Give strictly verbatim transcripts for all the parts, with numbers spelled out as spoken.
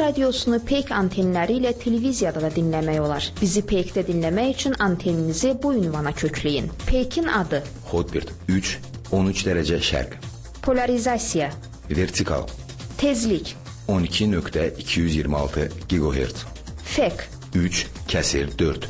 radiosunu Peyk antenləri ilə televiziyada da dinləmək olar. Bizi Peykdə dinləmək üçün anteninizi bu ünvana kökləyin. Peykin adı: Hotbird üç on üç dərəcə şərq. Polarizasiya: Vertikal. Tezlik: on iki nöqtə iki yüz iyirmi altı gigahertz. Fek: üç kəsir dörd.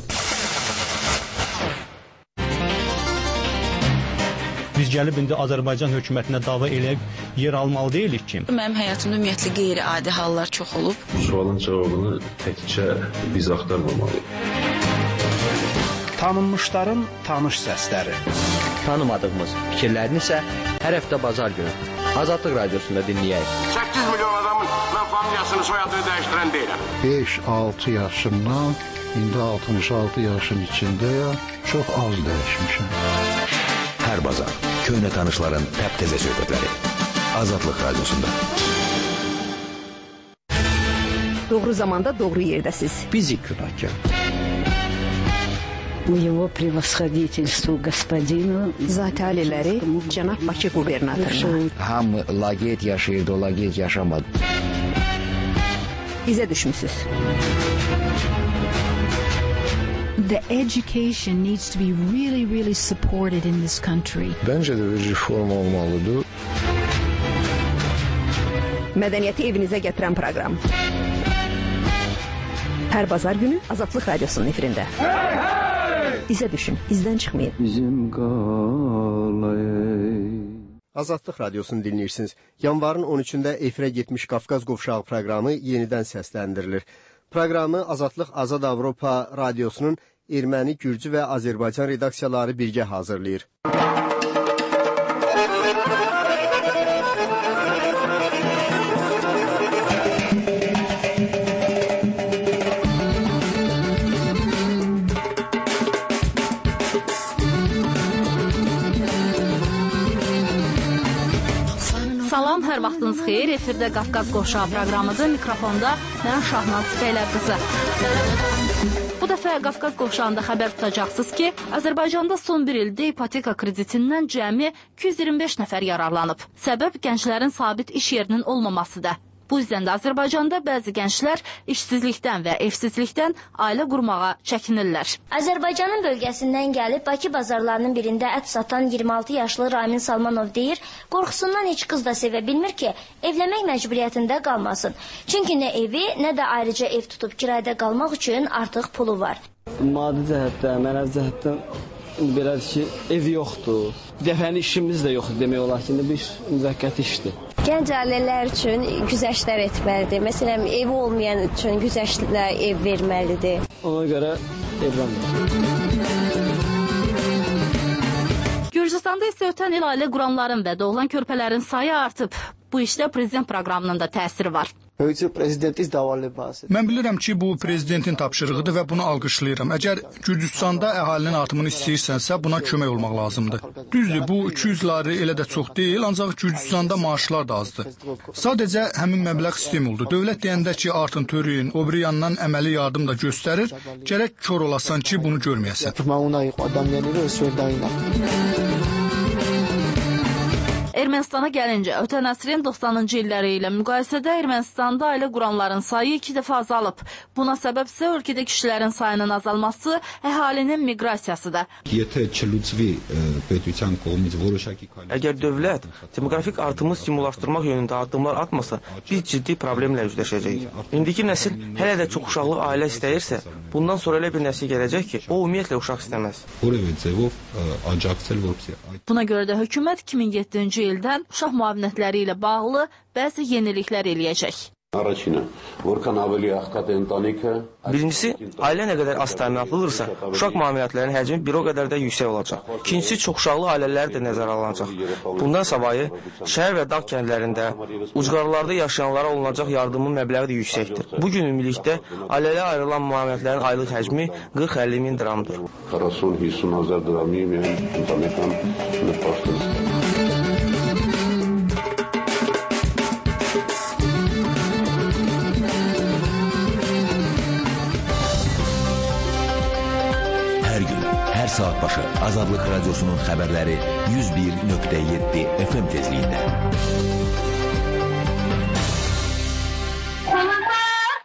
Biz gəlib indi Azərbaycan hökumətinə dava eləyib yer almalı deyilik ki. Mənim həyatımda ümumiyyətlə qeyri-adi hallar çox olub. Bu sualın cavabını təkcə biz axtarmamalıyıq. Tanınmışların tanış səsləri. Tanımadığımız fikirlərini isə hər həftə bazar günü Azadlıq Radiosunda dinləyək. səkkiz milyon adamın mən familiyasını, soyadını dəyişdirən deyiləm. beş altı yaşımdan indi altmış altı yaşın içindəyəm. Çox az dəyişmişəm. Hər bazar köhnə tanışların təptəzə söhbətləri Azadlıq Radiosunda. Doğru zamanda doğru yerdəsiz. Bizi günahkar. Его превосходительству господину Zati aliləri cənab Bakı qubernatoruna. Hamı laqeyd yaşayırdı, o laqeyd yaşamadı. İzə düşmüsünüz. The education needs to be really, really supported in this country. Bence de bir reform olmalıdır. Mədəniyyəti evinizə gətirən proqram. Hər bazar günü Azadlıq Radiosunun efirində. Hey, hey! İzə düşün, izdən çıxmayın. Bizim qalay. Azadlıq Radiosunu dinləyirsiniz. Yanvarın on üçündə efirə getmiş Qafqaz Qovşağı proqramı yenidən səsləndirilir. Proqramı Azadlıq Azad Avropa Radiosunun Erməni, Gürcü və Azərbaycan redaksiyaları birgə hazırlayır. Salam, hər vaxtınız xeyir. Efirdə Qafqaz Qovşağı proqramıdır. Mikrofonda mən Şahnaz Fəylər qızı. Bu dəfə Qafqaz Qovşağında xəbər tutacaqsınız ki, Azərbaycanda son bir ildə ipoteka kreditindən cəmi iki yüz iyirmi beş nəfər yararlanıb. Səbəb gənclərin sabit iş yerinin olmamasıdır. Bu yüzden də Azərbaycanda bəzi gənclər işsizlikdən və evsizlikdən ailə qurmağa çəkinirlər. Azərbaycanın bölgəsindən gəlib Bakı bazarlarının birində ət satan iyirmi altı yaşlı Ramin Salmanov deyir, qorxusundan heç qız da sevə bilmir ki, evlənmək məcburiyyətində qalmasın. Çünki nə evi, nə də ayrıca ev tutub kirayədə qalmaq üçün artıq pulu var. Maddi cəhətdən, mənəvi cəhətdən belədir ki, ev yoxdur. Bir dəfənin işimiz də yoxdur demək olar ki, bir müvəqqəti işdir. Gənc ailələr üçün güzəştlər etməlidir. Məsələn, evi olmayan üçün güzəştlə ev verməlidir. Ona görə evlənmir. Gürcüstanda isə ötən il ailə quranların və doğulan körpələrin sayı artıb. Bu işdə prezident proqramının da təsiri var. Mən bilirəm ki, bu prezidentin tapşırığıdır və bunu alqışlayıram. Əgər Gürcüstanda əhalinin artımını istəyirsənsə, buna kömək olmaq lazımdır. Düzdür, bu iki yüz lari elə də çox deyil, ancaq Gürcüstanda maaşlar da azdır. Sadəcə həmin məbləğ stimuldur. Dövlət deyəndə ki, artın törəyin, o biri yandan əməli yardım da göstərir, gərək kör olasan ki, bunu görməyəsən. Ermənistana gəlincə, ötən əsrin doxsanıncı illəri ilə müqayisədə Ermənistanda ailə quranların sayı iki dəfə azalıb. Buna səbəb isə ölkədə kişilərin sayının azalması, əhalinin miqrasiyasıdır. Əgər dövlət demoqrafik artımı stimullaşdırmaq yönündə addımlar atmasa, biz ciddi problemlə üzləşəcəyik. İndiki nəsil hələ də çox uşaqlı ailə istəyirsə, bundan sonra elə bir nəsil gələcək ki, o ümumiyyətlə uşaq istəməz. Buna görə də hökumət iki min yeddinci ildən uşaq müavinətləri ilə bağlı bəzi yeniliklər eləyəcək. Birincisi, ailə nə qədər az təminatlıdırsa, uşaq müavinətlərinin həcmi bir o qədər də yüksək olacaq. İkincisi, çox uşaqlı ailələr də nəzərə alınacaq. Bundan savayı, şəhər və dağ kəndlərində, ucqarlarda yaşayanlara olunacaq yardımın məbləği də yüksəkdir. Bugün ümumilikdə ailələrə ayrılan müavinətlərin aylıq həcmi qırx əlli min dramdır. Saat başı Azadlıq Radiosunun xəbərləri yüz bir nöqtə yeddi F M tezliyində.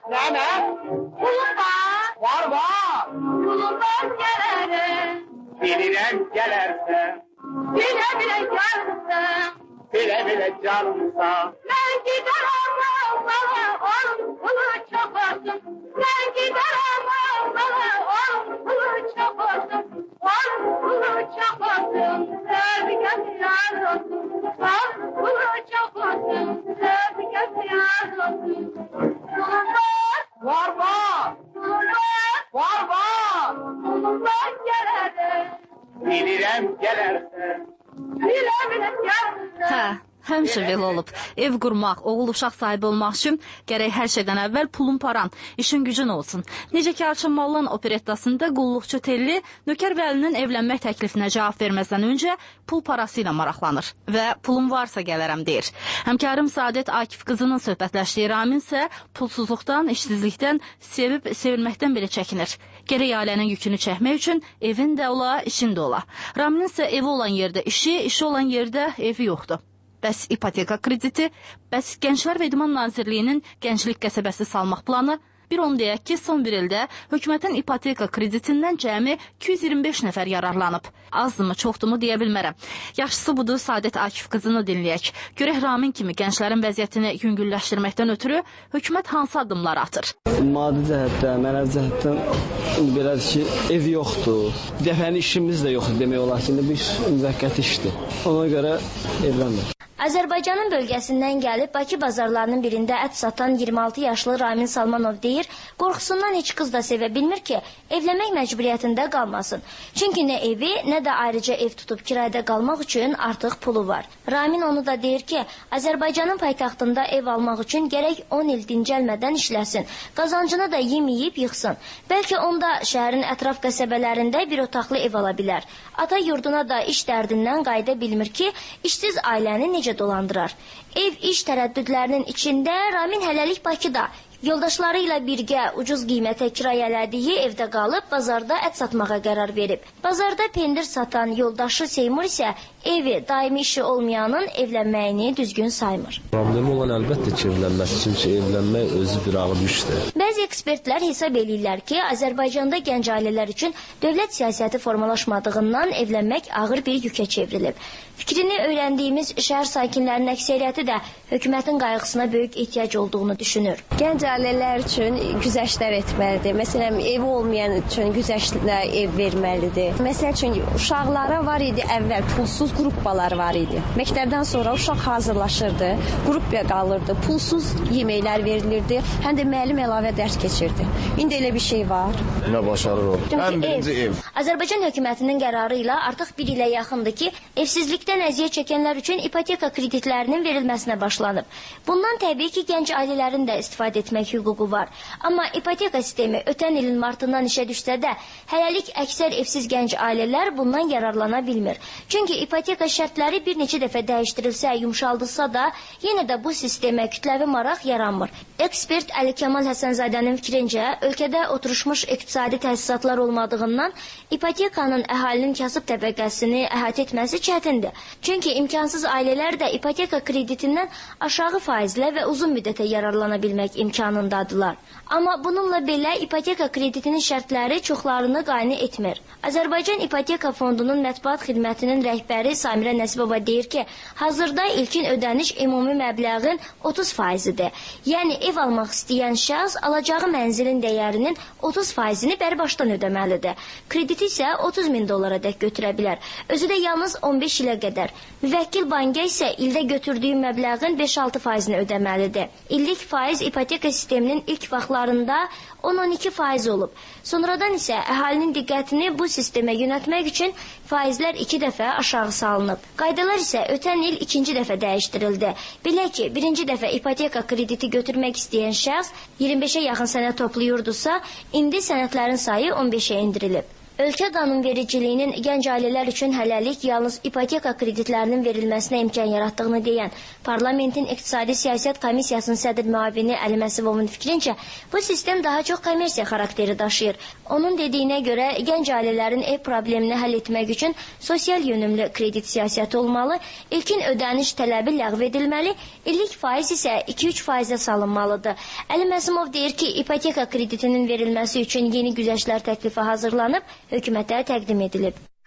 bile canımsın. Bile bile canımsın. Ben giderim Allah'a, onun kulu çok olsun. Ben giderim Allah'a, onun kulu çok olsun. Onun kulu çok olsun. Sevgim yar olsun. Onun kulu çok olsun. Sevgim yar olsun. Kulum var. Var var. Kulum var. Var var. Kulum var gelerdim. Bilirəm gələrsən. Bilirəm gələrsən. Hə, həmişə belə olub. Ev qurmaq, oğul uşaq sahibi olmaq üçün gərək hər şeydən əvvəl pulun paran, işin gücün olsun. Necə ki Arşın Mallan operettasında qulluqçu Telli nökər Vəlinin evlənmək təklifinə cavab verməzdən öncə pul parası ilə maraqlanır və pulum varsa gələrəm deyir. Həmkarım Saadət Akif qızının söhbətləşdiyi Ramin isə pulsuzluqdan, işsizlikdən, sevib sevilməkdən belə çəkinir. Gərək ailənin yükünü çəkmək üçün evin də ola, işin də ola. Raminin isə evi olan yerdə işi, işi olan yerdə evi yoxdur. Bəs ipoteka krediti, bəs Gənclər və İdman Nazirliyinin Gənclik qəsəbəsi salmaq planı, bir onu deyək ki, son bir ildə hökumətin ipoteka kreditindən cəmi iki yüz iyirmi beş nəfər yararlanıb. Azdımı, çoxdumu deyə bilmərəm. Yaxşısı budur, Saadət Akif qızını dinləyək. Görək Ramin kimi gənclərin vəziyyətini yüngülləşdirməkdən ötürü hökumət hansı addımlar atır? Maddi cəhətdə, mənəvi cəhətdən belədir ki, ev yoxdur. Bir dəfənin işimiz də yoxdur demək olar ki, bir müvəqqəti işdir. Ona görə evlənmir. Azərbaycanın bölgəsindən gəlib Bakı bazarlarının birində ət satan iyirmi altı yaşlı Ramin Salmanov deyir, qorxusundan heç qız da sevə bilmir ki, evlənmək məcburiyyətində qalmasın. Çünki nə evi, nə də ayrıca ev tutub kirayədə qalmaq üçün artıq pulu var. Ramin onu da deyir ki, Azərbaycanın paytaxtında ev almaq üçün gərək on il dincəlmədən işləsin, qazancını da yeməyib yıxsın. Bəlkə onda şəhərin ətraf qəsəbələrində bir otaqlı ev ala bilər. Ata yurduna da iş dərdindən qayıda bilmir ki, işsiz ailəni necə dolandırar. Ev iş tərəddüdlərinin içində Ramin hələlik Bakıda yoldaşları ilə birgə ucuz qiymətə kirayələdiyi evdə qalıb bazarda ət satmağa qərar verib. Bazarda pendir satan yoldaşı Seymur isə evi, daimi işi olmayanın evlənməyini düzgün saymır. Problemi olan əlbəttə ki, evlənmək, çünki evlənmək özü bir ağır işdir. Bəzi ekspertlər hesab eləyirlər ki, Azərbaycanda gənc ailələr üçün dövlət siyasəti formalaşmadığından evlənmək ağır bir yükə çevrilib. Fikrini öyrəndiyimiz şəhər sakinlərinin əksəriyyəti də hökumətin qayğısına böyük ehtiyac olduğunu düşünür. Gənc ailələr üçün güzəştlər etməlidir. Məsələn, evi olmayan üçün güzəştlə ev verməlidir. Məsəl üçün, uşaqlara var idi əvvəl pulsuz qruppalar var idi. Məktəbdən sonra uşaq hazırlaşırdı, qrupya qalırdı, pulsuz yeməklər verilirdi, həm də müəllim əlavə dərs keçirdi. İndi elə bir şey var. Nə başarır o? Ən birinci ev. Azərbaycan hökumətinin qərarı ilə artıq bir ilə yaxındır ki, evsizlikdən əziyyət çəkənlər üçün ipoteka kreditlərinin verilməsinə başlanıb. Bundan təbii ki, gənc ailələrin də istifadə etmək hüququ var. Amma ipoteka sistemi ötən ilin martından işə düşsə də, hələlik əksər evsiz gənc ailələr bundan yararlana bilmir. Çünki ipoteka şərtləri bir neçə dəfə dəyişdirilsə, yumşaldılsa da, yenə də bu sistemə kütləvi maraq yaranmır. Ekspert Əli Kəmal Həsənzadənin fikrincə, ölkədə oturuşmuş iqtisadi təsisatlar olmadığından ipotekanın əhalinin kasıb təbəqəsini əhatə etməsi çətindir. Çünki imkansız ailələr də ipoteka kreditindən aşağı faizlə və uzun müddətə yararlana bilmək imkanındadılar. Amma bununla belə ipoteka kreditinin şərtləri çoxlarını qane etmir. Azərbaycan İpoteka Fondunun mətbuat xidmətinin rəhbəri Samirə Nəsibova deyir ki, hazırda ilkin ödəniş ümumi məbləğin otuz faizidir. Yəni ev almaq istəyən şəxs alacağı mənzilin dəyərinin otuz faizini bərbaşdan ödəməlidir. Krediti isə otuz min dollara dək götürə bilər. Özü də yalnız on beş ilə qədər. Müvəkkil banka isə ildə götürdüyü məbləğin beş altı faizini ödəməlidir. İllik faiz ipoteka sisteminin ilk vaxtlarında on on iki faiz olub. Sonradan isə əhalinin diqqətini bu sistemə yönəltmək üçün faizlər iki dəfə aşağı salınıb. Qaydalar isə ötən il ikinci dəfə dəyişdirildi. Belə ki, birinci dəfə ipoteka krediti götürmək istəyən şəxs iyirmi beşə yaxın sənəd toplayırdısa, indi sənədlərin sayı on beşə endirilib. Ölkə qanunvericiliyinin gənc ailələr üçün hələlik yalnız ipoteka kreditlərinin verilməsinə imkan yaratdığını deyən Parlamentin İqtisadi Siyasət Komissiyasının sədr müavini Əli Məsivovun fikrincə, bu sistem daha çox kommersiya xarakteri daşıyır. Onun dediyinə görə, gənc ailələrin ev problemini həll etmək üçün sosial yönümlü kredit siyasəti olmalı, ilkin ödəniş tələbi ləğv edilməli, illik faiz isə iki üç faizə salınmalıdır. Əli Məsivov deyir ki, ipoteka kreditinin verilməsi üçün yeni güzəştlər təklifi hazırlanıb, hökumətə təqdim edilib.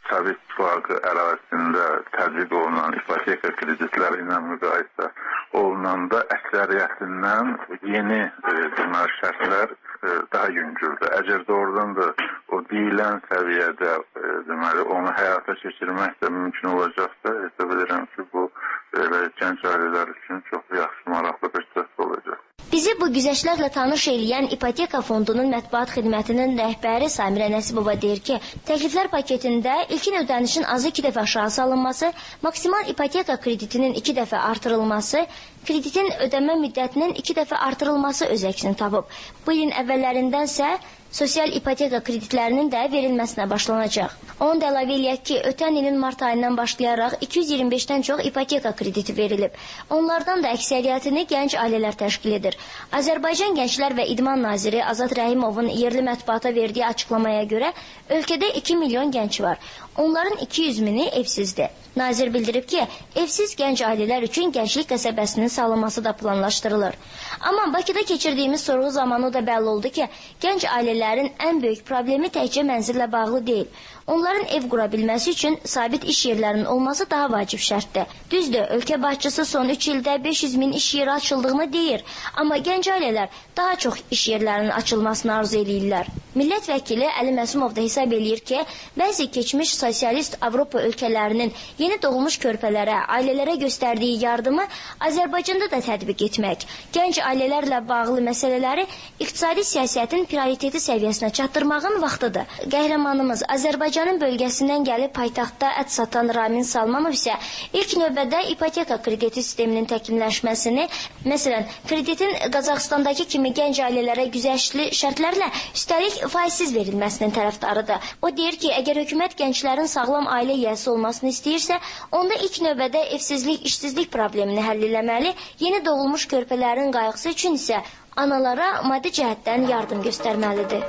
Sovet İttifaqı ərazisində tətbiq olunan ipoteka kreditləri ilə müqayisə olunanda əksəriyyətindən yeni e, deməli şərtlər e, daha yüngüldür. Əgər doğrudan da o deyilən səviyyədə e, deməli onu həyata keçirmək də mümkün olacaqsa, hesab edirəm ki, bu belə gənc ailələr üçün çox yaxşı, maraqlı bir söhbət olacaq. Bizi bu güzəştlərlə tanış eləyən İpoteka Fondunun mətbuat xidmətinin rəhbəri Samirə Nəsibova deyir ki, təkliflər paketində ilkin ödənişin azı iki dəfə aşağı salınması, maksimal ipoteka kreditinin iki dəfə artırılması, kreditin ödəmə müddətinin iki dəfə artırılması öz əksini tapıb. Bu ilin əvvəllərindənsə sosial ipoteka kreditlərinin də verilməsinə başlanacaq. Onu da əlavə eləyək ki, ötən ilin mart ayından başlayaraq iki yüz iyirmi beşdən çox ipoteka krediti verilib. Onlardan da əksəriyyətini gənc ailələr təşkil edir. Azərbaycan Gənclər və İdman Naziri Azad Rəhimovun yerli mətbuata verdiyi açıqlamaya görə ölkədə iki milyon gənc var. Onların iki yüz mini evsizdir. Nazir bildirib ki, evsiz gənc ailələr üçün gənclik qəsəbəsinin salınması da planlaşdırılır. Amma Bakıda keçirdiyimiz sorğu zamanı o da bəlli oldu ki, gənc ailələrin ən böyük problemi təkcə mənzillə bağlı deyil. Onların ev qura bilməsi üçün sabit iş yerlərinin olması daha vacib şərtdir. Düzdür, ölkə başçısı son üç ildə beş yüz min iş yeri açıldığını deyir. Amma gənc ailələr daha çox iş yerlərinin açılmasını arzu edirlər. Millət vəkili Əli Məsumov da hesab eləyir ki, bəzi keçmiş sosialist Avropa ölkələrinin yeni doğulmuş körpələrə, ailələrə göstərdiyi yardımı Azərbaycanda da tətbiq etmək, gənc ailələrlə bağlı məsələləri iqtisadi siyasətin prioriteti səviyyəsinə çatdırmağın vaxtıdır. Qəhrəmanımız Azərbaycanın bölgəsindən gəlib paytaxtda ət satan Ramin Salmanov isə ilk növbədə ipoteka krediti sisteminin təkmilləşməsini, məsələn, kreditin Qazaxstandakı kimi gənc ailələrə güzəştli şərtlərlə, üstəlik faizsiz verilməsinin tərəfdarıdır. O deyir ki, əgər hökumət gənclərin sağlam ailə yiyəsi olmasını istəyirsə, onda ilk növbədə evsizlik, işsizlik problemini həll eləməli, yeni doğulmuş körpələrin qayğısı üçün isə analara maddi cəhətdən yardım göstərməlidir.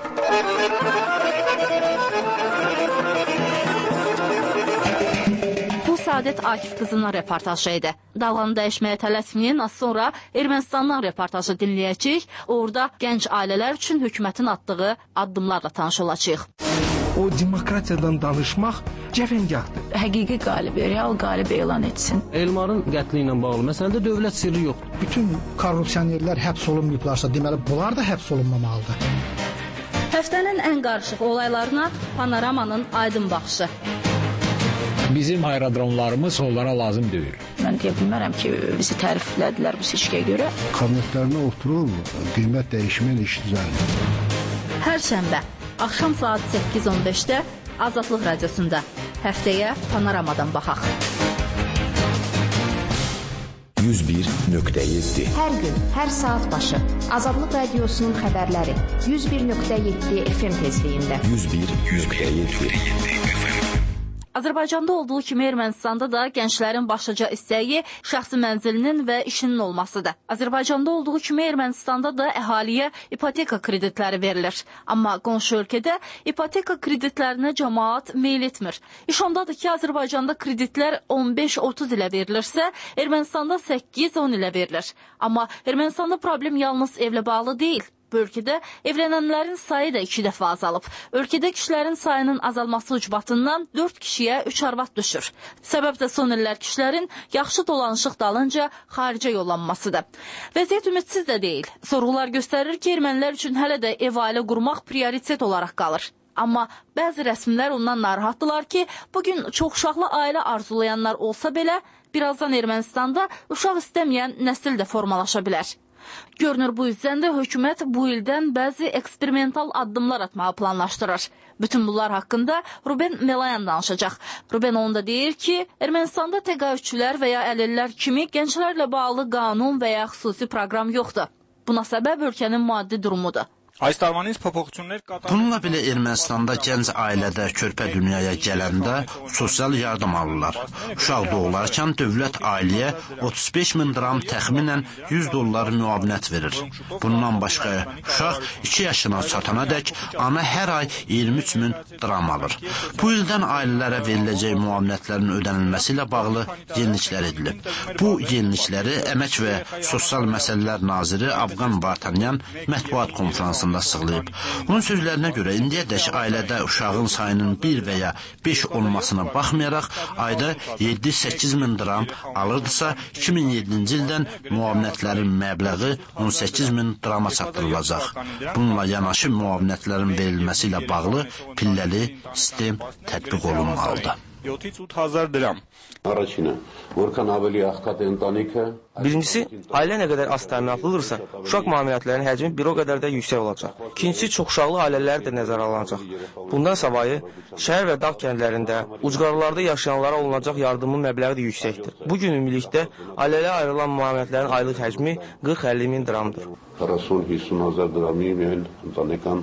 Bu Səadət Akif qızının reportajı idi. Dalğanı dəyişməyə tələsməyin, az sonra Ermənistandan reportajı dinləyəcəyik. Orada gənc ailələr üçün hökumətin atdığı addımlarla tanış olacağıq. O demokratiyadan danışmaq cəfəngahdır. Həqiqi qalibi, real qalibi elan etsin. Elmarın qətli ilə bağlı məsələdə dövlət sirri yoxdur. Bütün korrupsionerlər həbs olunmayıblarsa, deməli bunlar da həbs olunmamalıdır. Həftənin ən qarışıq olaylarına Panoramanın aydın baxışı. Bizim aerodromlarımız onlara lazım deyil. Mən deyə bilmərəm ki, bizi təriflədilər bu seçkiyə görə. Kabinetlərinə oturub, qiymət dəyişmən iş düzəlir. Hər şənbə, axşam saat səkkiz on beşdə Azadlıq Radiosunda. Həftəyə Panoramadan baxaq. yüz bir nöqtə yeddi. Hər gün, hər saat başı Azadlıq Radiosunun xəbərləri yüz bir nöqtə yeddi F M tezliyində. yüz bir nöqtə yeddi. Azərbaycanda olduğu kimi Ermənistanda da gənclərin başlıca istəyi şəxsi mənzilinin və işinin olmasıdır. Azərbaycanda olduğu kimi Ermənistanda da əhaliyə ipoteka kreditləri verilir. Amma qonşu ölkədə ipoteka kreditlərinə cəmaat meyl etmir. İş ondadır ki, Azərbaycanda kreditlər on beş otuz ilə verilirsə, Ermənistanda səkkiz on ilə verilir. Amma Ermənistanda problem yalnız evlə bağlı deyil. Bu ölkədə evlənənlərin sayı da iki dəfə azalıb. Ölkədə kişilərin sayının azalması ucbatından dörd kişiyə üç arvad düşür. Səbəb də son illər kişilərin yaxşı dolanışıq dalınca xaricə yollanmasıdır. Vəziyyət ümidsiz də deyil. Sorğular göstərir ki, ermənilər üçün hələ də ev ailə qurmaq prioritet olaraq qalır. Amma bəzi rəsmlər ondan narahatdılar ki, bugün çox uşaqlı ailə arzulayanlar olsa belə, birazdan Ermənistanda uşaq istəməyən nəsil də formalaşa bilər. Görünür, bu yüzden də hökumət bu ildən bəzi eksperimental addımlar atmağı planlaşdırır. Bütün bunlar haqqında Ruben Melayan danışacaq. Ruben onu da deyir ki, Ermənistanda təqaüdçülər və ya əlillər kimi gənclərlə bağlı qanun və ya xüsusi proqram yoxdur. Buna səbəb ölkənin maddi durumudur. Bununla belə Ermənistanda gənc ailədə körpə dünyaya gələndə sosial yardım alırlar. Uşaq doğularkən dövlət ailəyə otuz beş min dram təxminən yüz dollar müavinət verir. Bundan başqa uşaq iki yaşına çatana dək ana hər ay iyirmi üç min dram alır. Bu ildən ailələrə veriləcək müavinətlərin ödənilməsi ilə bağlı yeniliklər edilib. Bu yenilikləri Əmək və Sosial Məsələlər Naziri Afqan Vartanyan mətbuat konferansında arasında sığlayıb. Onun sözlərinə görə indiyədək ailədə uşağın sayının bir və ya beş olmasına baxmayaraq ayda yeddi səkkiz min dram alırdısa, iki min yeddinci ildən müavinətlərin məbləği on səkkiz min drama çatdırılacaq. Bununla yanaşı müavinətlərin verilməsi ilə bağlı pilləli sistem tətbiq olunmalıdır. յոթից ութ հազար դրամ։ Առաջինը, որքան ավելի աղքատ է ընտանիքը, Birincisi, ailə nə qədər az təminatlıdırsa, uşaq müavinətlərinin həcmi bir o qədər də yüksək olacaq. İkincisi, çoxuşaqlı ailələr də nəzərə alınacaq. Bundan savayı, şəhər və dağ kəndlərində, ucqarlarda yaşayanlara olunacaq yardımın məbləği də yüksəkdir. Bu gün ümumilikdə ailələrə ayrılan müavinətlərin aylıq həcmi qırx əlli min dramdır. քառասուն հիսուն հազար դրամի միայն ընտանեկան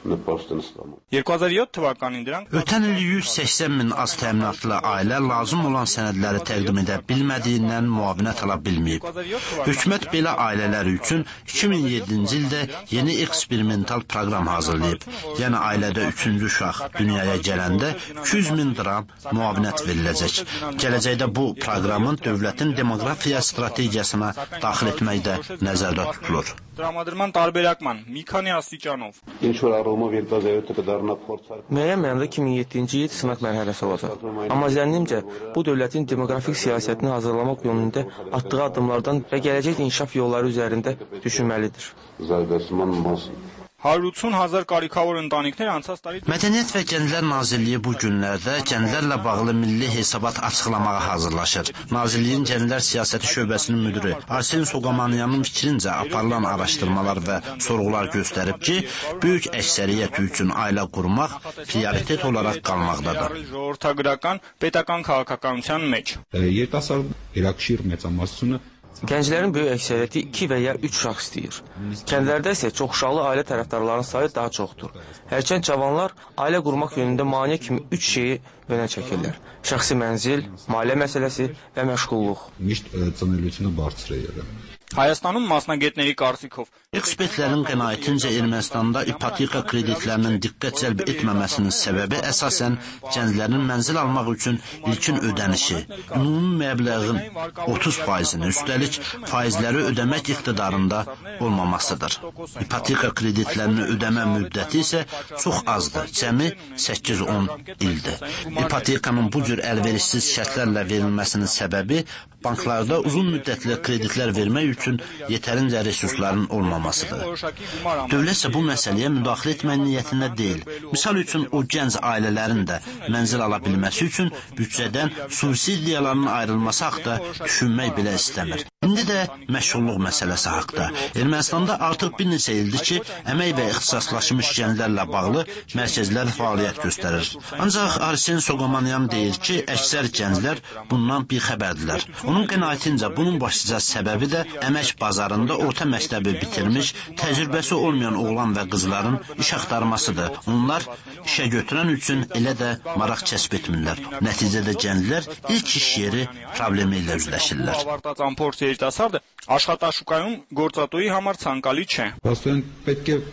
երկու հազար յոթ թվականին դրանք Ötən il yüz səksən min az təminatlı ailə lazım olan sənədləri təqdim edə bilmədiyindən müavinət ala bilməyib. Hökumət belə ailələr üçün iki min yeddinci ildə yeni eksperimental proqram hazırlayıb. Yəni ailədə üçüncü uşaq dünyaya gələndə iki yüz min dram müavinət veriləcək. Gələcəkdə bu proqramın dövlətin demografiya strategiyasına daxil etməkdə nəzərdə tutulur. Տրամադրման տարբերակման մի քանի աստիճանով ինչ որ առումով երկու հազար յոթը կդառնա փորձար Müəyyən mənada iki min yeddinci il sınaq mərhələsi olacaq. Amma zənnimcə bu dövlətin demoqrafik siyasətini hazırlamaq yönündə atdığı addımlardan və gələcək inkişaf yolları üzərində düşünməlidir. Զարգացման մասին հարյուր ութուն հազար կարիքավոր ընտանիքներ անցած տարի Mədəniyyət və Gənclər Nazirliyi bu günlərdə gənclərlə bağlı milli hesabat açıqlamağa hazırlaşır. Nazirliyin Gənclər Siyasəti şöbəsinin müdürü Arsen Soqamanyanın fikrincə aparılan araşdırmalar və sorğular göstərib ki, böyük əksəriyyət üçün ailə qurmaq prioritet olaraq qalmaqdadır. ժողովրդագրական պետական քաղաքականության մեջ Երիտասարդ երակշիռ մեծամասնությունը Gənclərin böyük əksəriyyəti iki və ya üç uşaq istəyir. Kəndlərdə isə çoxuşaqlı ailə tərəfdarlarının sayı daha çoxdur. Hərçənd cavanlar ailə qurmaq yönündə maneə kimi üç şeyi önə çəkirlər. Şəxsi mənzil, maliyyə məsələsi və məşğulluq. Միշտ ծնելիությունը բարձր է եղել։ Հայաստանում մասնագետների կարծիքով Ekspertlərin qənaətincə Ermənistanda ipoteka kreditlərinin diqqət cəlb etməməsinin səbəbi əsasən gənclərin mənzil almaq üçün ilkin ödənişi, ümumi məbləğin otuz faizini, üstəlik faizləri ödəmək iqtidarında olmamasıdır. İpoteka kreditlərini ödəmə müddəti isə çox azdır, cəmi səkkiz on ildir. İpotekanın bu cür əlverişsiz şərtlərlə verilməsinin səbəbi banklarda uzun müddətli kreditlər vermək üçün yetərincə resursların olmamasıdır. Dövlət isə bu məsələyə müdaxilə etmək niyyətində deyil. Misal üçün o gənc ailələrin də mənzil ala bilməsi üçün büdcədən subsidiyaların ayrılması haqda düşünmək belə istəmir. İndi də məşğulluq məsələsi haqda. Ermənistanda artıq bir neçə ildir ki, əmək və ixtisaslaşmış gənclərlə bağlı mərkəzlər fəaliyyət göstərir. Ancaq Arsen Soqamanyan deyir ki, əksər gənclər bundan bir xəbərdirlər. Onun qənaətincə bunun başlıca səbəbi də əmək bazarında orta məktəbi bitirmiş, təcrübəsi olmayan oğlan və qızların iş axtarmasıdır. Onlar işə götürən üçün elə də maraq kəsb etmirlər. Nəticədə gənclər ilk iş yeri problemi ilə üzləşirlər. երիտասարդը աշխատաշուկայում գործատուի համար ցանկալի չէ։ Պաստորեն պետք է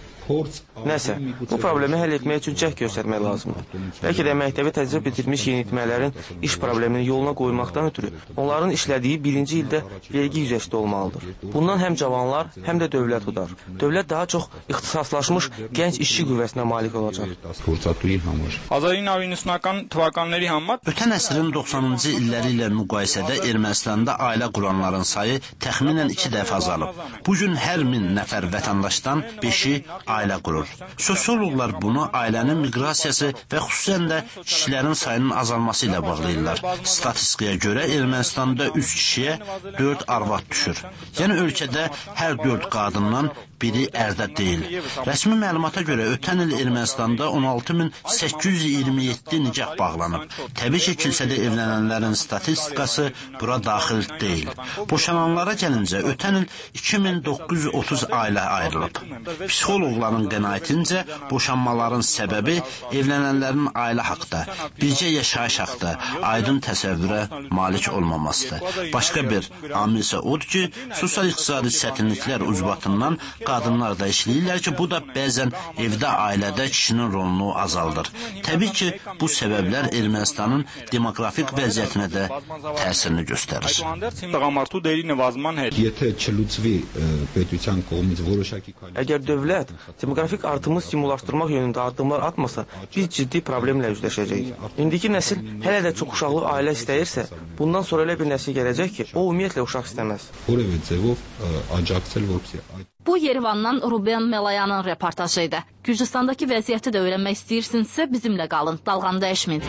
Nəsə, bu problemi həll etmək üçün cəhd göstərmək lazımdır. Bəlkə də məktəbi təcrübə bitirmiş yeniyetmələrin iş problemini yoluna qoymaqdan ötürü onların işlədiyi birinci ildə vergi güzəşti olmalıdır. Bundan həm cavanlar, həm də dövlət udar. Dövlət daha çox ixtisaslaşmış gənc işçi qüvvəsinə malik olacaq. հազար ինը հարյուր իննսունական թվականների համար Ötən əsrin doxsanıncı illəri ilə müqayisədə Ermənistanda ailə quranların sayı təxminən iki dəfə azalıb. Bu gün hər min nəfər vətəndaşdan beşi ailə qurur. Sosioloqlar bunu ailənin miqrasiyası və xüsusən də kişilərin sayının azalması ilə bağlayırlar. Statistikaya görə Ermənistanda üç kişiyə dörd arvad düşür. Yəni ölkədə hər dörd qadından biri ərdə deyil. Rəsmi məlumata görə ötən il Ermənistanda on altı min səkkiz yüz iyirmi yeddi nikah bağlanıb. Təbii ki, kilsədə evlənənlərin statistikası bura daxil deyil. Boşananlara gəlincə ötən il iki min doqquz yüz otuz ailə ayrılıb. Psixoloqların qənaətincə boşanmaların səbəbi evlənənlərin ailə haqda, bircə yaşayış haqda aydın təsəvvürə malik olmamasıdır. Başqa bir amil isə odur ki, sosial-iqtisadi çətinliklər ucbatından qadınlar da işləyirlər ki, bu da bəzən evdə, ailədə kişinin rolunu azaldır. Təbii ki, bu səbəblər Ermənistanın demoqrafik vəziyyətinə də təsirini göstərir. Əgər dövlət demoqrafik artımı stimullaşdırmaq yönündə addımlar atmasa, biz ciddi problemlə üzləşəcəyik. İndiki nəsil hələ də çox uşaqlı ailə istəyirsə, bundan sonra elə bir nəsil gələcək ki, o ümumiyyətlə uşaq istəməz. Bu Yerevandan Ruben Melayanın reportajıydı. Gürcüstandakı vəziyyəti də öyrənmək istəyirsinizsə bizimlə qalın. Dalğanı dəyişməyin.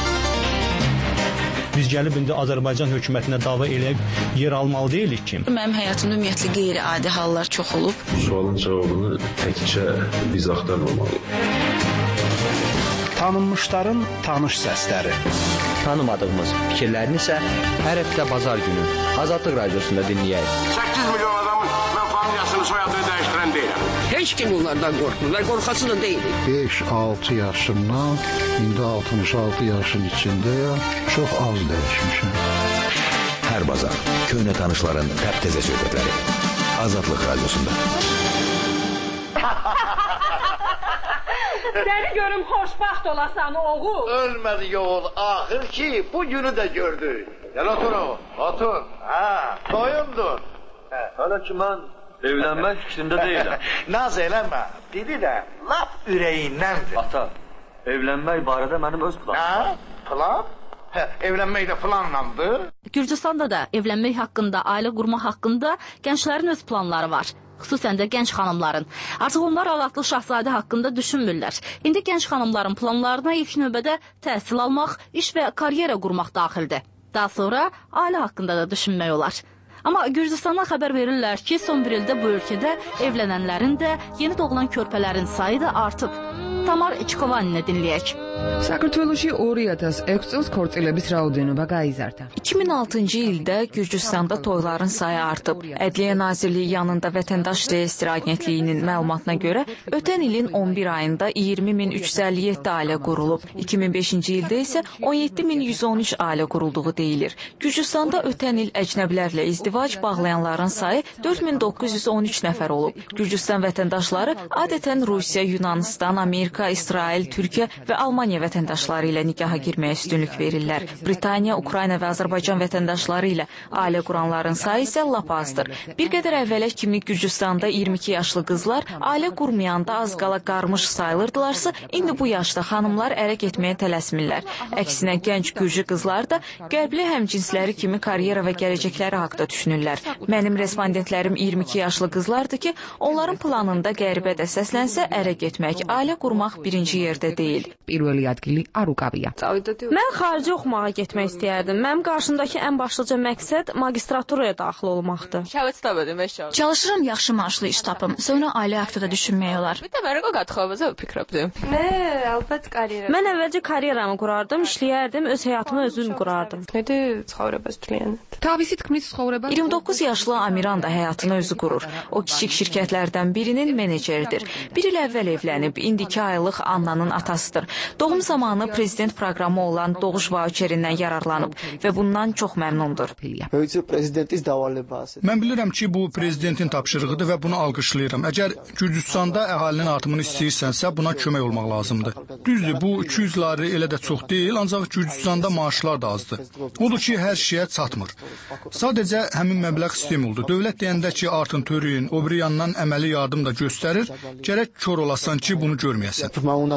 Biz gəlib indi Azərbaycan hökumətinə dava eləyib yer almalı deyilik ki. Mənim həyatımda ümumiyyətlə qeyri-adi hallar çox olub. Sualın cavabını təkcə biz axtarmamalıyıq. Tanınmışların tanış səsləri. Tanımadığımız fikirlərini isə hər həftə bazar günü Azadlıq Radiosunda dinləyək. səkkiz milyon adamın mən familiyasını, soyadını dəyişdirən deyiləm. Heç kim onlardan qorxmur və qorxası da deyilik. beş altı yaşımdan indi altmış altı yaşın içindəyəm. Çox az dəyişmişəm. Hər bazar köhnə tanışların təptəzə söhbətləri Azadlıq Radiosunda. Səni görüm xoşbaxt olasan oğul. Ölmədi oğul, axır ki bu günü də gördük. Gel otur oğul, otur. Ha, doyumdur. Hələ ki mən evlənmək fikrində deyiləm. Naz eləmə, dili də lap ürəyindəndir. Ata, evlənmək barədə mənim öz planım var. Ha, plan? Hə, evlənmək də planlandır. Gürcüstanda da evlənmək haqqında, ailə qurmaq haqqında gənclərin öz planları var. Xüsusən də gənc xanımların. Artıq onlar Azadlıq Şahzadə haqqında düşünmürlər. İndi gənc xanımların planlarına ilk növbədə təhsil almaq, iş və karyera qurmaq daxildir. Daha sonra ailə haqqında da düşünmək olar. Amma Gürcüstandan xəbər verirlər ki, son bir ildə bu ölkədə evlənənlərin də, yeni doğulan körpələrin sayı da artıb. Tamar Çikovanini dinləyək. საქართველოში ორი ათას ექვსი წელს ქორწილების რაოდენობა გაიზარდა. iki min altıncı ildə Gürcüstanda toyların sayı artıb. Ədliyyə Nazirliyi yanında Vətəndaş Reyestri Agentliyinin məlumatına görə ötən ilin on bir ayında iyirmi min üç yüz əlli yeddi ailə qurulub. iki min beşinci ildə isə on yeddi min yüz on üç ailə qurulduğu deyilir. Gürcüstanda ötən il əcnəbilərlə izdivac bağlayanların sayı dörd min doqquz yüz on üç nəfər olub. Gürcüstan vətəndaşları adətən Rusiya, Yunanistan, Amerika, İsrail, Türkiyə və Almaniya vətəndaşları ilə nikaha girməyə üstünlük verirlər. Britaniya, Ukrayna və Azərbaycan vətəndaşları ilə ailə quranların sayı isə lap azdır. Bir qədər əvvələ kimi Gürcüstanda iyirmi iki yaşlı qızlar ailə qurmayanda az qala qarmış sayılırdılarsa, indi bu yaşda xanımlar ərə getməyə tələsmirlər. Əksinə gənc gürcü qızlar da qərbli həmcinsləri kimi karyera və gələcəkləri haqda düşünürlər. Mənim respondentlərim iyirmi iki yaşlı qızlardır ki, onların planında qəribə də səslənsə ərə getmək, ailə qurmaq birinci yerdə deyil. პირველი ადგილი არ უკავია. Mən xarici oxumağa getmək istəyərdim. Mənim qarşımdakı ən başlıca məqsəd magistraturaya daxil olmaqdır. Çalışıram yaxşı maaşlı iş tapım. Sonra ailə haqqında düşünmək olar. Mən əvvəlcə karyeramı qurardım, işləyərdim, öz həyatımı özüm qurardım. iyirmi doqquz yaşlı Amiran da həyatını özü qurur. O kiçik şirkətlərdən birinin meneceridir. Bir il əvvəl evlənib, indi iki aylıq Annanın atasıdır. Doğum zamanı prezident proqramı olan doğuş vauçerindən yararlanıb və bundan çox məmnundur. Mən bilirəm ki, bu prezidentin tapşırığıdır və bunu alqışlayıram. Əgər Gürcüstanda əhalinin artımını istəyirsənsə, buna kömək olmaq lazımdır. Düzdür, bu iki yüz lari elə də çox deyil, ancaq Gürcüstanda maaşlar da azdır. Odur ki, hər şeyə çatmır. Sadəcə həmin məbləğ stimuldur. Dövlət deyəndə ki, artın törüyün, o biri yandan əməli yardım da göstərir, gərək kör olasan ki, bunu görməyəsən.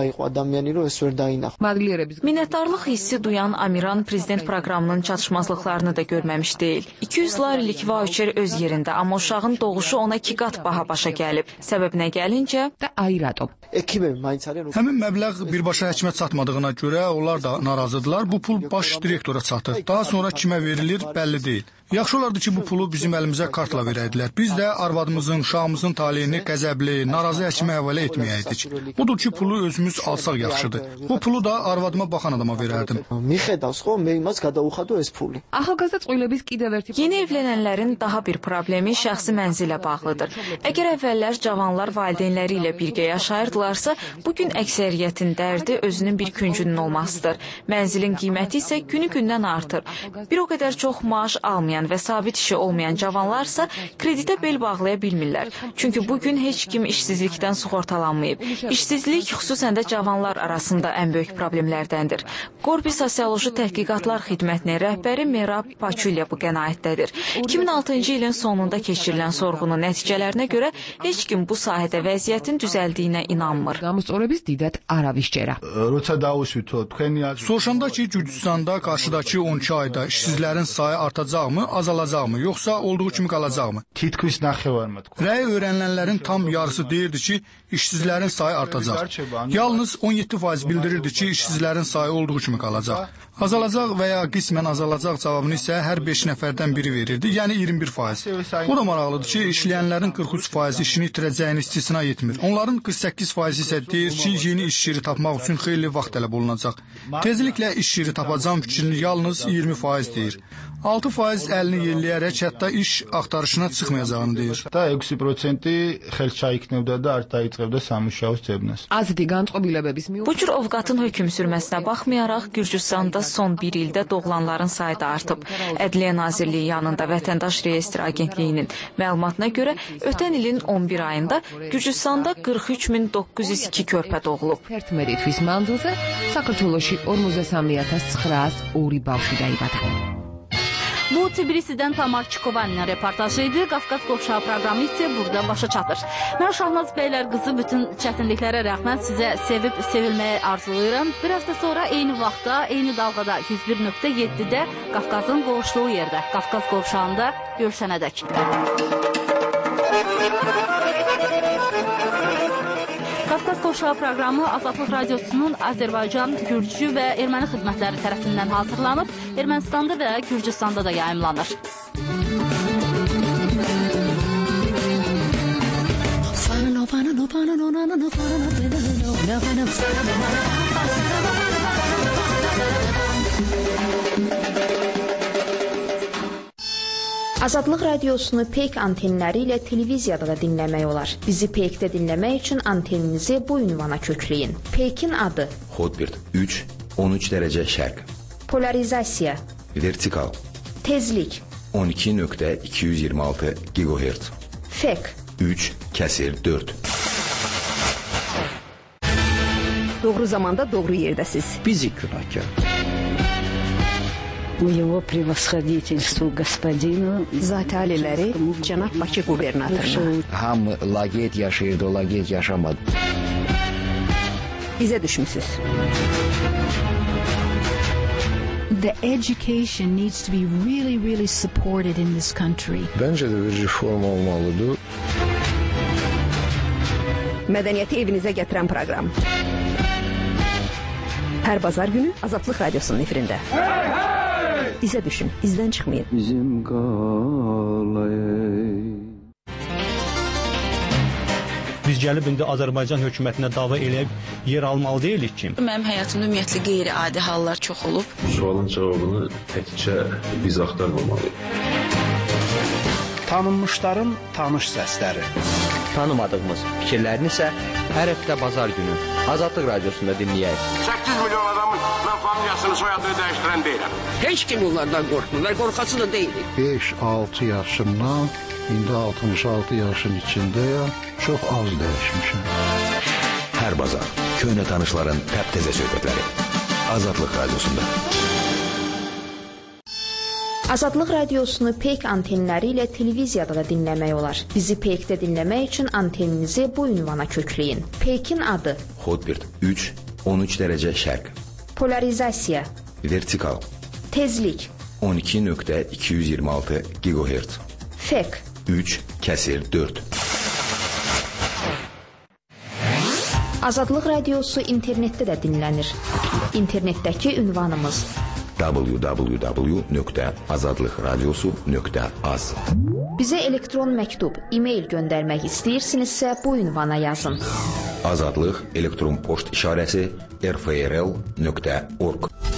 Minnətdarlıq hissi duyan Amiran prezident proqramının çatışmazlıqlarını da görməmiş deyil. iki yüz larilik vauçer öz yerində, amma uşağın doğuşu ona iki qat baha başa gəlib. Səbəbinə gəlincə, həmin məbləğ birbaşa həkimə çatmadığına görə onlar da narazıdırlar. Bu pul baş direktora çatır. Daha sonra kimə verilir, bəlli deyil. Yaxşı olardı ki, bu pulu bizim əlimizə kartla verəydilər. Biz də arvadımızın, uşağımızın taleyini qəzəbli, narazı həkimə həvalə etməyəydik. Budur ki, pulu özümüz alsaq yaxşıdır. O pulu da arvadıma baxan adama verərdim. Yeni evlənənlərin daha bir problemi şəxsi mənzilə bağlıdır. Əgər əvvəllər cavanlar valideynləri ilə birgə yaşayırdılarsa, bugün əksəriyyətin dərdi özünün bir küncünün olmasıdır. Mənzilin qiyməti isə günü gündən artır. Bir o qədər çox maaş almayan olmayan və sabit işi olmayan cavanlarsa kreditə bel bağlaya bilmirlər. Çünki bugün heç kim işsizlikdən sığortalanmayıb. İşsizlik xüsusən də cavanlar arasında ən böyük problemlərdəndir. Qorbi Sosioloji Təhqiqatlar Xidmətinin rəhbəri Merab Paçulya bu qənaətdədir. iki min altıncı ilin sonunda keçirilən sorğunun nəticələrinə görə heç kim bu sahədə vəziyyətin düzəldiyinə inanmır. Soruşanda ki, Gürcüstanda qarşıdakı on iki ayda işsizlərin sayı artacaqmı, azalacaqmı, yoxsa olduğu kimi qalacaqmı? Rəy öyrənilənlərin tam yarısı deyirdi ki, işsizlərin sayı artacaq. Yalnız on yeddi faiz bildirirdi ki, işsizlərin sayı olduğu kimi qalacaq. Azalacaq və ya qismən azalacaq cavabını isə hər beş nəfərdən biri verirdi, yəni iyirmi bir faiz. Bu da maraqlıdır ki, işləyənlərin qırx üç faiz işini itirəcəyini istisna etmir. Onların qırx səkkiz faiz isə deyir ki, yeni iş yeri tapmaq üçün xeyli vaxt tələb olunacaq. Tezliklə iş yeri tapacağım fikrini yalnız iyirmi faiz deyir. altı faiz əlini yelləyərək hətta iş axtarışına çıxmayacağını deyir. Bu cür ovqatın hökm sürməsinə baxmayaraq, Gürcüstanda son bir ildə doğulanların sayı da artıb. Ədliyyə Nazirliyi yanında Vətəndaş Reyestr Agentliyinin məlumatına görə ötən ilin on bir ayında Gürcüstanda qırx üç min doqquz yüz iki körpə doğulub. Bu Tbilisidən Tamar Çikovanın reportajı idi. Qafqaz Qovşağı proqramı isə burada başa çatır. Mən Şahnaz bəylər qızı bütün çətinliklərə rəğmən sizə sevib sevilməyi arzulayıram. Bir həftə sonra eyni vaxtda, eyni dalğada yüz bir nöqtə yeddidə Qafqazın qovuşduğu yerdə, Qafqaz Qovşağında görüşənədək. Qafqaz Qovşağı proqramı Azadlıq Radiosunun Azərbaycan, Gürcü və Erməni xidmətləri tərəfindən hazırlanıb, Ermənistanda və Gürcüstanda da yayımlanır. Azadlıq Radiosunu Peyk antenləri ilə televiziyada da dinləmək olar. Bizi Peykdə dinləmək üçün anteninizi bu ünvana kökləyin. Peykin adı: Hotbird üç on üç dərəcə şərq. Polarizasiya: Vertikal. Tezlik: on iki nöqtə iki yüz iyirmi altı gigahertz. Fek: üç kəsir dörd. Doğru zamanda doğru yerdəsiz. Bizi günahkar. Его превосходительству господину Zati aliləri cənab Bakı qubernatoruna. Hamı laqeyd yaşayırdı, o laqeyd yaşamadı. İzə düşmüsünüz. The education needs to be really, really supported in this country. Bence de bir reform olmalıdır. Mədəniyyəti evinizə gətirən proqram. Hər bazar günü Azadlıq Radiosunun efirində. Hey, hey! İzə düşün, izdən çıxmayın. Bizim qalayı. Biz gəlib indi Azərbaycan hökumətinə dava eləyib yer almalı deyilik ki. Mənim həyatımda ümumiyyətlə qeyri-adi hallar çox olub. Bu sualın cavabını təkcə biz axtarmamalıyıq. Tanınmışların tanış səsləri. Tanımadığımız fikirlərini isə hər həftə bazar günü Azadlıq Radiosunda dinləyək. səkkiz milyon adamın mən familiyasını, soyadını dəyişdirən deyiləm. Heç kim onlardan qorxmur, qorxası da deyilik. beş altı yaşımdan indi altmış altı yaşın içindəyəm, çox az dəyişmişəm. Hər bazar köhnə tanışların təptəzə söhbətləri Azadlıq Radiosunda. Azadlıq Radiosunu Peyk antenləri ilə televiziyada da dinləmək olar. Bizi Peykdə dinləmək üçün anteninizi bu ünvana kökləyin. Peykin adı: Hotbird üç on üç dərəcə şərq. Polarizasiya: Vertikal. Tezlik: on iki nöqtə iki yüz iyirmi altı gigahertz. Fek: üç kəsir dörd. Azadlıq Radiosu internetdə də dinlənir. İnternetdəki ünvanımız: w w w nöqtə azadlıq radiosu nöqtə az. Bizə elektron məktub, e-mail göndərmək istəyirsinizsə bu ünvana yazın. Azadlıq elektron poçt işarəsi r f r l nöqtə org.